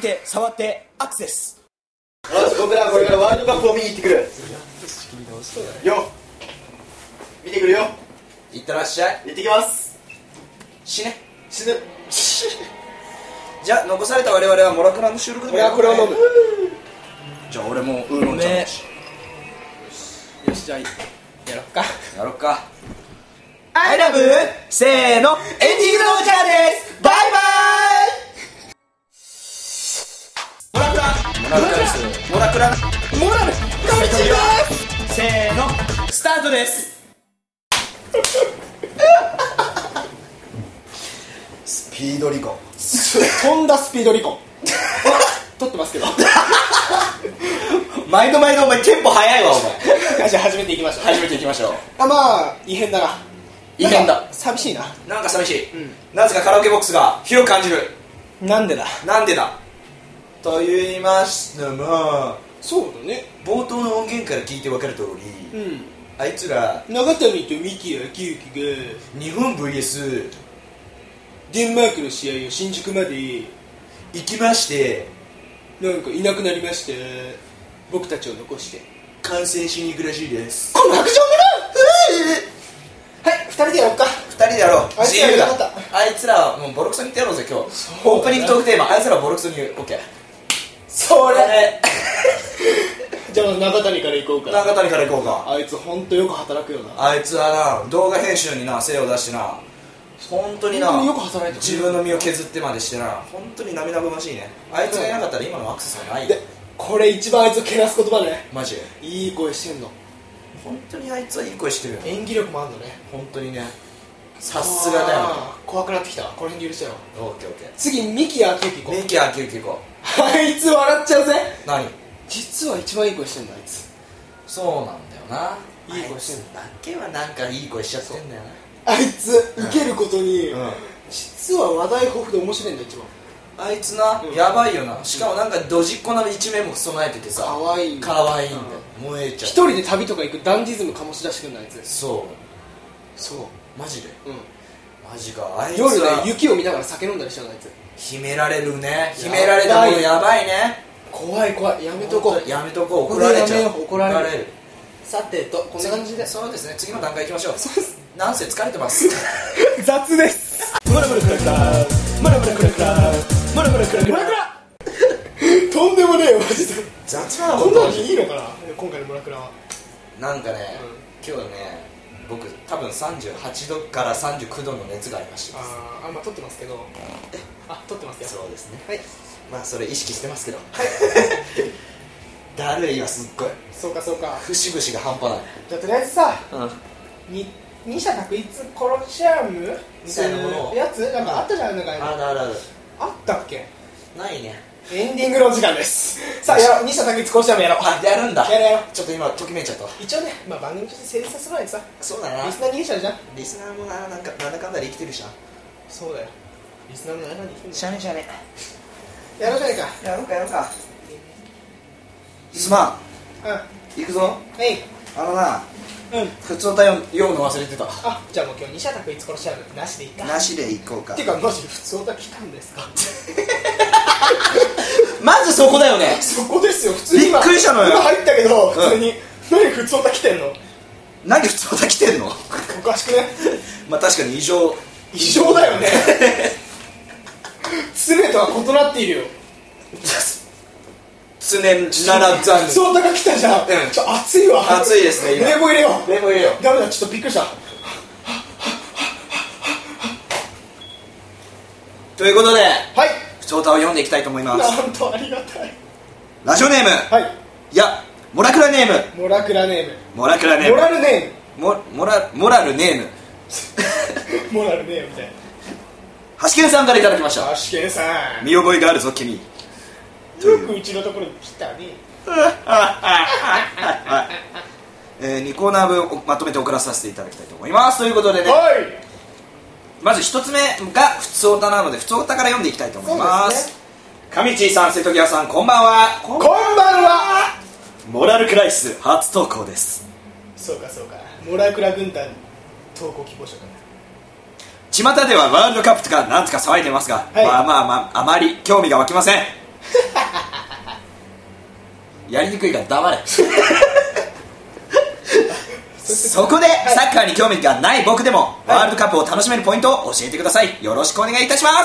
て触ってアクセス。 僕らこれからワールドカップを見に行ってくるよ。見てくるよ。 いってらっしゃい。 行ってきます。 死ね。 死ぬ。 じゃあ残された我々はモラクラの収録でも俺はこれを飲む。 じゃあ俺もウーロン茶だし。 よし、じゃあやろっか。 やろっか。I love せーのエンディングのお時間です。バイバイ。モラクラです。モラクラモラルこんにちは。 せーのスタートです。 スピードリコ飛んだスピードリコ撮ってますけど毎度お前テンポ早いわお前。 じゃあ始めていきましょう。 始めていきましょう。 あ、まあ異変だな。 異変だ。 寂しいな。 なんか寂しい、なぜかカラオケボックスが広く感じる。 なんでだ。 なんでだと言いましても、 そうだね。 冒頭の音源から聞いて分かる通り、あいつら長谷とミキやキュウキが日本 VS デンマークの試合を新宿まで行きまして、 なんかいなくなりました。僕たちを残して観戦しに行くらしいです。 この白状者はい、2人でやろうか。 2人でやろう。 あいつら自由だ。 よかった。 あいつらはもうボロクソに言ってやろうぜ今日。 そうだなオープニングトークテーマ、あいつらはボロクソに言う。 OK。 それじゃあ中谷から行こうか。 中谷から行こうか。 あいつほんとよく働くよな。 あいつはな、動画編集にな精を出してな、本当にな、 本当によく働いてる。 自分の身を削ってまでしてな、本当に涙ぐましいね。あいつがいなかったら今のアクセスはないよ。 で、これ一番あいつをけなす言葉ね。 マジでいい声してんの。 本当にあいつはいい声してるよ。 演技力もあるのね。 本当にね、さすがだよね。 怖くなってきたわ。この辺で許してよ。 オッケーオッケー。 次ミキやキュウキ行こう。 ミキアキュウキ行こあいつ笑っちゃうぜ。 う。何？ 実は一番いい声してんだあいつ。 そうなんだよな。 いい声してんだけはなんかいい声しちゃってんだよあいつ受けることに、 な。 実は話題豊富で面白いんだ一番。 あいつな、やばいよな。しかもなんかドジっ子な一面も備えててさ、 かわいい。 かわいいんだよ。燃えちゃう。 一人で旅とか行くダンディズム醸し出してくんだあいつ。 そうそう。 マジでうん。 マジか。あいつ夜では雪を見ながら酒飲んだりしちゃうのあいつ。 秘められるね。秘められたものやばいね。 怖い怖い。やめとこう。 やめとこう。 ここでやめよう。 怒怒られる。 る。 さてとこんな感じで。 そうですね、次の段階いきましょう。そうです。なんせ疲れてます雑です。 ムラムラクラクラムラムラクラクラムラムラクラクラとんでもねえよマジで。 雑なこんなのいいのかな今回の村倉は。 なんかね、今日ね、僕多分38度から39度の熱がありました。 あ、まあ撮ってますけど。あ、撮ってますよ。 そうですね。 はい。 まあそれ意識してますけど、だるいわすっごい。 そうかそうか。 節々が半端ない。 じゃあとりあえずさ、 うん。 二者択一コロシアムみたいなものやつなんかあったじゃん。なんかあったっけ。 ないね。 エンディングの時間です。さあやろう。二者択一コロシアムやろう。 あ、やるんだ。 やろうやろう。 ちょっと今ときめいちゃったわ。 一応ね、まあ番組として成立させる前にさ、 そうだな。 リスナー逃げちゃうじゃん。 リスナーもな、なんかなんだかんだで生きてるしな。 そうだよ。リスナーも何に生きてんしゃねしゃね。 やろうじゃないか。 やろうかやろうか。すまん。 うん。 行くぞ。 はい。 あのな、 うん。 普通歌読むの忘れてた。 あ、じゃあもう今日二者択一コロシアムなしでいいか。 なしで行こうかて。かマジ普通歌来たんですか。 まずそこだよね。 そこですよ。普通に今びっくりしたのよ今入ったけど普通に、何普通歌来てんの。 何普通歌来てんのおかしくね。 まあ確かに異常だよね。常とは異なっているよ。 常ならざる。 普通歌が来たじゃん。 うんちょ暑いわ。 暑いですね今。 冷房入れよう。 冷房入れよう。 ダメだ、ちょっとびっくりした。 ということで、 はい。 普通歌を読んでいきたいと思います。 なんとありがたい。 ラジオネーム、 はい。 いや、モラクラネーム、 モラクラネーム。 モラクラネーム、 モラルネモラルネーム、 ーム。モラルネームみたいな。 ハシケンさんからいただきました。 アシケンさん。 見覚えがあるぞ君。 よくうちのところに来たね。 2コーナー分をまとめて送らさせていただきたいと思います。ということでね、 はい。 まず一つ目が普通歌なので普通歌から読んでいきたいと思います。上地さん、瀬戸際さん、こんばんは。 こんばんは。 モラルクライス初投稿です。 そうかそうか。モラクラ軍団投稿希望者だね。 巷ではワールドカップとかなんとか騒いでますが、 はいまああまり興味が湧きません。 やりにくいから黙れそこで、サッカーに興味がない僕でも、ワールドカップを楽しめるポイントを教えてください。よろしくお願いいたします。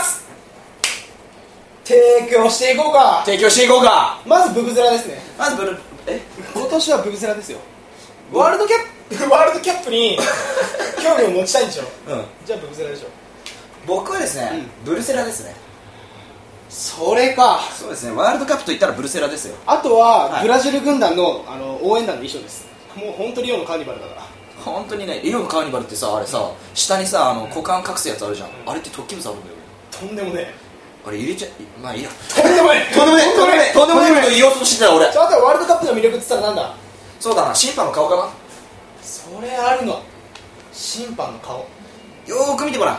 提供していこうか。 まずブブゼラですね。今年はブブゼラですよ。ワールドキャップに興味を持ちたいんでしょ。じゃあブブゼラでしょ。 僕はですね、ブルセラですね。 それか。 そうですね、ワールドカップといったらブルセラですよ。 あとは、ブラジル軍団の、応援団の衣装です。もう本当にリオのカーニバルだから。 本当にね、リオのカーニバルってさ、あれさ、下にさ、股間隠すやつあるじゃん。あれって突起物あるんだよ。 とんでもねあれ入れちゃまあいいや。 とんでもねえこと言おうとしてたよ俺。 じゃあワールドカップの魅力って言ったらなんだ。 そうだな、審判の顔かな。 それあるの。審判の顔よーく見てごらん、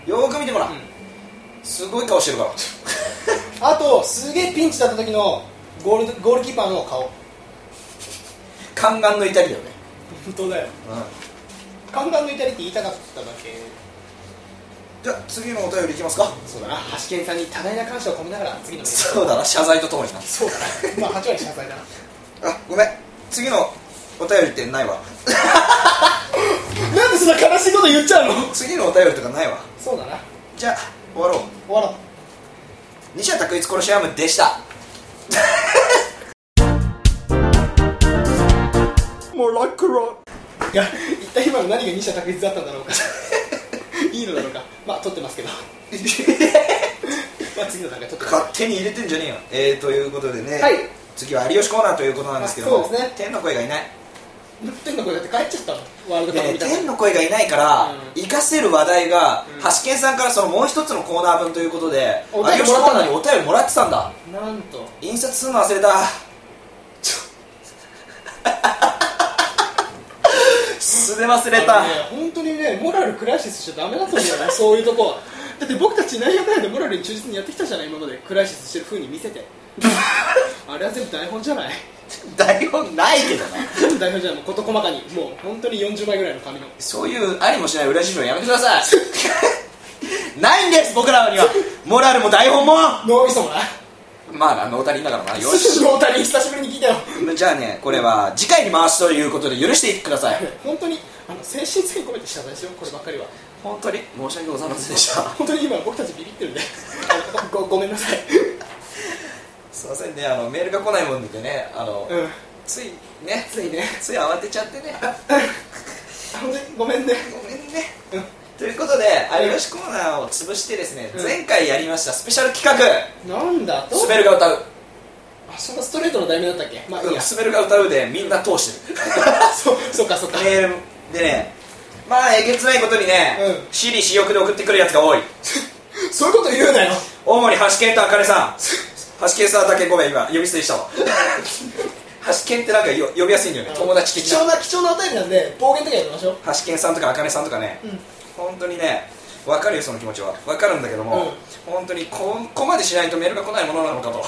すごい顔してるからあとすげえピンチだった時のゴールキーパーの顔。 宦官の怒りだよね。 本当だよ、宦官の怒りって言いたかっただけ。 じゃあ次のお便りいきますか。 そうだな、橋健さんに多大な感謝を込めながら次のメール。 そうだな、謝罪とともにな。 そうだな、まあ8割謝罪だな。 ごめん、次のお便りってないわなんでそんな悲しいこと言っちゃうの。 次のお便りとかないわ。 そうだな、 じゃあ終わろう。西畑クイズコロシアムでしたもうラックロいや、一体今の何が西畑クイズだったんだろうかいいのだろうか。まあ撮ってますけどまあ次の段階撮って勝手に入れてんじゃねえよ。ということでね、次は有吉コーナーということなんですけども、天の声がいない。 天の声だって帰っちゃったの。ワールドカップ見たら天の声がいないから、活かせる話題が、橋健さんからそのもう一つのコーナー分ということで、有吉コーナーにお便りもらってたんだ。 なんと印刷するの忘れた素で忘れた。 本当にね、モラルクライシスしちゃダメだと思うよねそういうとこは。だって僕たち内容ないでモラルに忠実にやってきたじゃない、今まで。クライシスしてる風に見せてあれは全部台本じゃない。 台本ないけどな。 全部台本じゃない、もう事細かに、もう本当に40枚ぐらいの紙の。 そういうありもしない裏事情やめてくださいないんです、僕らにはモラルも台本も。 脳みそもな。 まあな、ノータリンだからな。よしノータリン久しぶりに聞いたよじゃあね、これは次回に回すということで許してください本当に精神性込めて謝罪しよう、こればっかりは。 本当に申し訳ございませんでした本当に今僕たちビビってるんでごめんなさいすいませんね、メールが来ないもんでね、つい慌てちゃってね本当にごめんねということで、有吉コーナーを潰してですね、前回やりましたスペシャル企画、 なんだと、 スベルが歌う。 そんなストレートの題名だったっけ。まあいいや、 スベルが歌うでみんな通してるそうかメールでね、まあえげつないことにね、私利私欲で送ってくるやつが多いそういうこと言うなよ。 主に橋健と茜さん橋健さんだけごめん、今呼び捨てしたわ橋健ってなんか呼びやすいんだよね、友達的な。 貴重なお便りなんで暴言とかやめましょう。 橋健さんとか茜さんとかね、本当にね、分かるよ、その気持ちは分かるんだけども、本当にここまでしないとメールが来ないものなのかと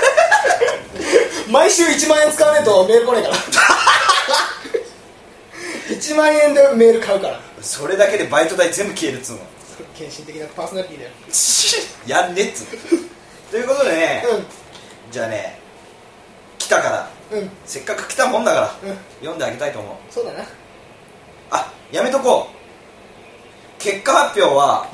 毎週1万円使わないとメール来ないから1万円でメール買うから。 それだけでバイト代全部消えるっつうの。 献身的なパーソナリティだよやんねっつうということでね、じゃあね、来たから、せっかく来たもんだから、読んであげたいと思う。 そうだな。 やめとこう。結果発表は、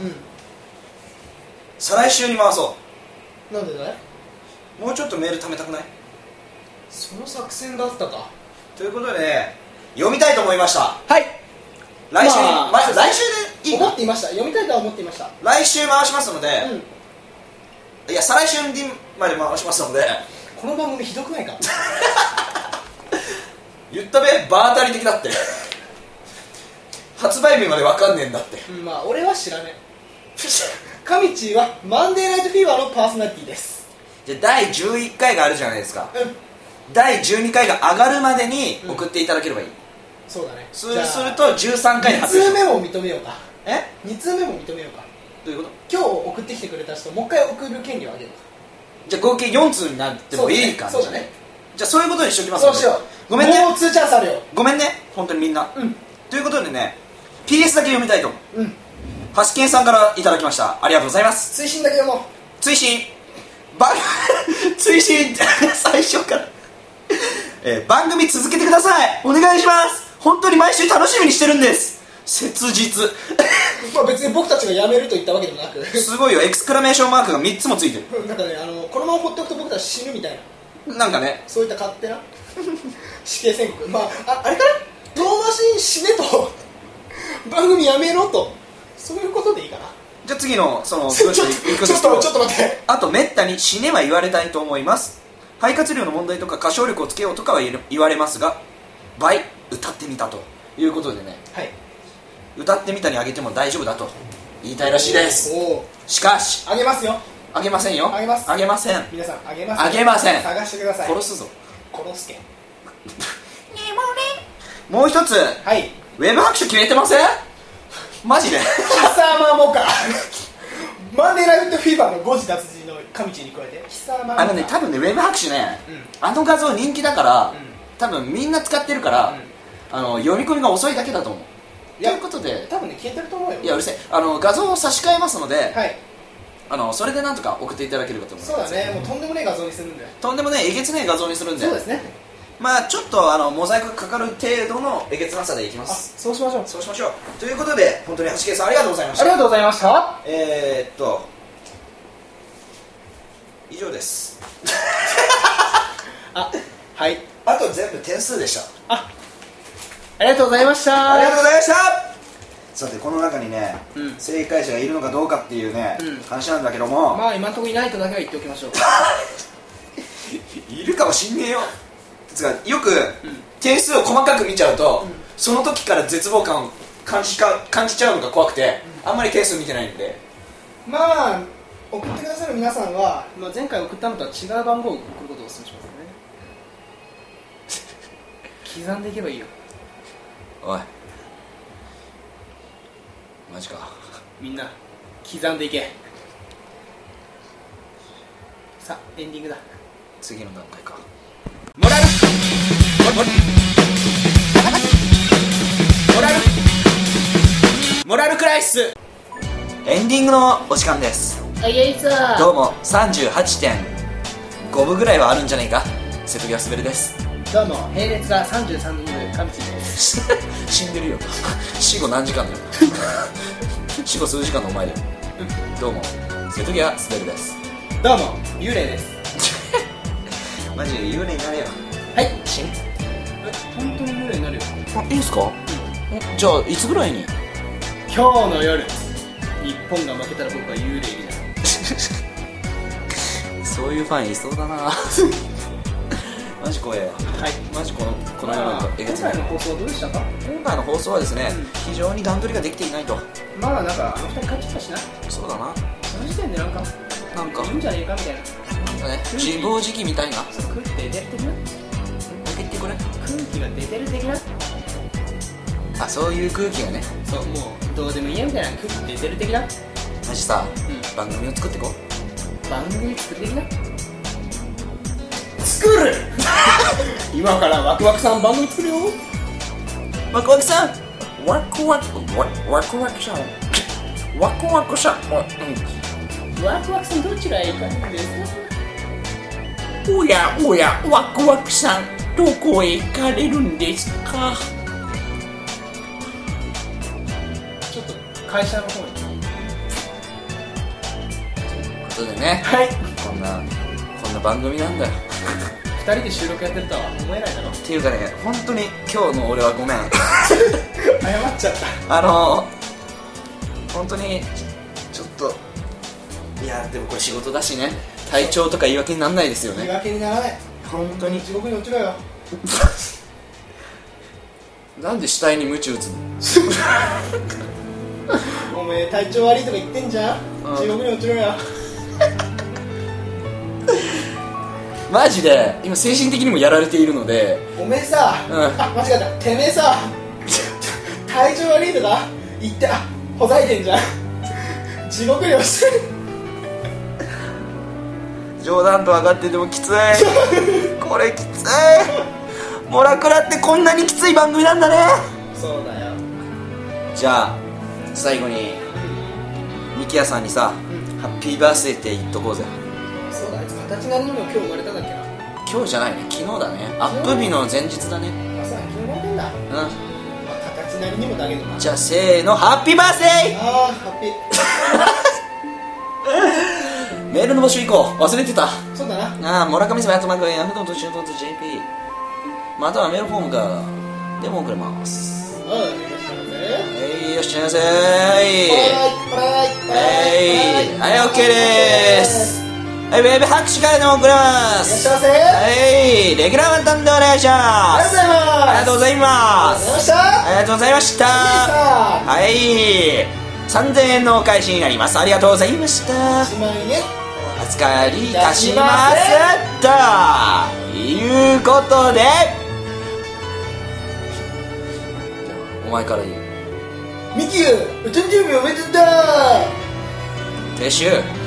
再来週に回そう。なんでだい。 もうちょっとメール貯めたくない？ その作戦があったか。 ということで、読みたいと思いました。 はい。 来週、来週でいいか。 思っていました。読みたいとは思っていました。 来週回しますので、いや再来週まで回しますので。 この番組ひどくないか言ったべ、場当たり的だって発売日まで分かんねえんだって。 まあ俺は知らねえ神地はマンデーナイトフィーバーのパーソナリティです。 じゃあ第11回があるじゃないですか、第12回が上がるまでに送っていただければいい、 そうだね。 そうすると13回発表。2通目も認めようか。 2 通目も認めようか。 どういうこと？ 今日送ってきてくれた人もう一回送る権利をあげるか。 じゃあ合計4通になってもいい感じだね。じゃあそういうことにしておきます。 そうしよう。 ごめんね、 もう2チャンスあるよ。 ごめんね、本当にみんな、ということでね、 PS だけ読みたいと思う。橋健さんからいただきました。ありがとうございます。 追伸だけ読もう。 追伸。 追伸最初から、番組続けてください、お願いします、本当に毎週楽しみにしてるんです、切実まあ別に僕たちが辞めると言ったわけでもなくすごいよ、エクスクラメーションマークが3つもついてるなんかね、このまま放っておくと僕たち死ぬみたいな、 なんかね、 そういった勝手な死刑宣告、まあ、あれかな、遠回しに死ねと番組やめろと、そういうことでいいかな。 じゃあ次のそのちょっと待って、 あとめったに死ねは言われたいと思います。肺活量の問題とか歌唱力をつけようとかは言われますが、倍歌ってみたということでね、 はい、 歌ってみたにあげても大丈夫だと言いたいらしいです。しかしあげますよ、 あげませんよ、 あげます、 あげません、 皆さんあげます、 あげません、 探してください、 殺すぞ、 殺すけんもう一つ、 はい、 ウェブ拍手決めてません？マジで貴様もかマンデーナイトフィーバーの誤字脱字の神地に加えて貴様もか、 多分ね、ウェブ拍手ね、あの画像人気だから、多分みんな使ってるから、読み込みが遅いだけだと思う。ということで、 多分ね、消えてると思うよ。 いや、うるせえ、画像を差し替えますので、 はい、 それでなんとか送っていただければと思います。 そうだね、もうとんでもねえ画像にするんで、 とんでもねえ、えげつねえ画像にするんで、 そうですね、 まあちょっとモザイクかかる程度のえげつなさでいきます。 そうしましょう、 そうしましょう。ということで、本当に 8K さんありがとうございました。 ありがとうございました。 以上ですはい、 あと全部点数でした。 ありがとうございました。 ありがとうございました。さてこの中にね、正解者がいるのかどうかっていうね、話なんだけども、 まあ今のところいないとだけは言っておきましょういるかもしんねえよ。つかよく点数を細かく見ちゃうと、その時から絶望感を感じちゃうのが怖くて、あんまり点数見てないんで、 まあ送ってくださる皆さんは、前回送ったのとは違う番号を送ることをお勧めしますね刻んでいけばいいよ。 おいマジか、 みんな刻んでいけ。さあエンディングだ。 次の段階か。モラルクライシス。エンディングのお時間です。どうも 38.5 部ぐらいはあるんじゃないか、瀬戸際すべるです。 どうも並列が33人いる神地です死んでるよ死後何時間だよ死後数時間のお前だよ、どうも瀬戸際すべるです。 どうも幽霊ですマジで幽霊になれよ。 はい、本当に幽霊になるよ。 いいんすか、じゃあいつぐらいに？ 今日の夜、日本が負けたら僕は幽霊になるそういうファンいそうだなマジ怖えわ。はい、マジこの夜のえげつない。 今回の放送はどうでしたか？ 今回の放送はですね、非常に段取りができていないと。 まあなんか2人帰ってきたしな。 そうだな、 その時点でなんかいいんじゃねえかみたいな、 なんかね、自暴自棄みたいな。 空気出てる的な、 言ってこれ、 空気が出てる的な、 あ、そういう空気がね、 そう、もうどうでもいいやみたいな空気出てる的な。 マジさ、番組を作ってこう。 番組作る的な、作る今からワクワクさん番組作るよ。 ワクワクさん、ワクワクさん、ワクワクさん、 ワクワクさんどちらへ行かれるんですか？ おやおや、ワクワクさんどこへ行かれるんですか？ ちょっと会社の方に。 ということでね、 はい、 こんな番組なんだよ。 2人で収録やってるとは思えないだろ。 っていうかね、本当に今日の俺はごめん謝っちゃった。 本当にちょっと、いやでもこれ仕事だしね、体調とか言い訳にならないですよね。 言い訳にならない。 本当に地獄に落ちろよなんで死体に鞭打つのおめえ体調悪いとか言ってんじゃん、地獄に落ちろよマジで今精神的にもやられているので。 おめえさ、あ、間違えた、てめえさ体調悪いとか言って、ほざいてんじゃん地獄に落ちてる冗談と分かっててもきついこれきつい。モラクラってこんなにきつい番組なんだね。 そうだよ。 じゃあ最後にミキヤさんにさ、ハッピーバースデーって言っとこうぜ。 そうだ、あいつ形なりにも今日生まれたんだっけな。 今日じゃないね、昨日だね。アップ日の前日だね。 あ、そうだ、昨日生まれてんだ。 うん。 まあ、形なりにもだけどな。 じゃあせーの、ハッピーバースデー。 あー、ハッピー。 メールの募集行こう。忘れてた。 そうだな。 村上さんやっとマークヤフーと中東と JP、またはメールフォームからでも送れます。 いらっしゃいませ。 いらっしゃいませ。はい、OK です。はい、ウェブ拍手からでも送れます。 いらっしゃいませ。 はい、レギュラーワンタンでお願いします。 ありがとうございます。 ありがとうございました。はい、3000円のお返しになります。ありがとうございました。 1万円お預かりいたしますということで、お前から言う。 ミキュー、お誕生日おめでとう。 撤収。